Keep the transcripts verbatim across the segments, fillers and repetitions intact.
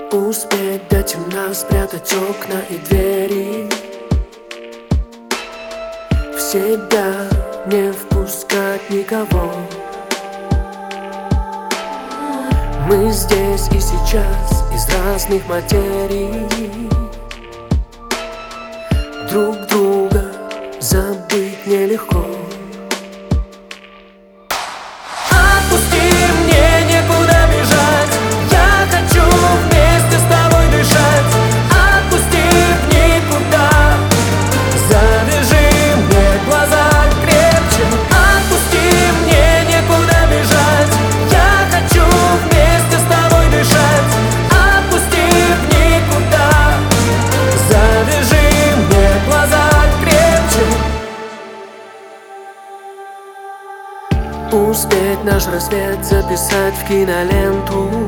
Успеть до темна спрятать окна и двери, в себя не впускать никого. Мы здесь и сейчас из разных материй, друг друга забыть нелегко. Отпусти, мне некуда бежать, я хочу вместе с тобой дышать. Отпусти в никуда, завяжи мне глаза крепче. Отпусти, мне некуда бежать, я хочу вместе с тобой дышать. Отпусти в никуда, завяжи мне глаза крепче. Успеть наш рассвет записать в киноленту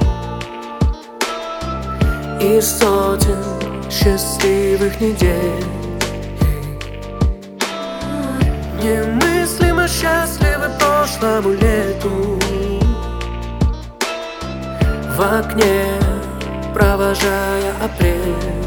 из сотен счастливых недель. Немыслимо счастливы прошлому лету, в окне провожая апрель.